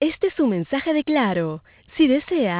Este es un mensaje de Claro. Si desea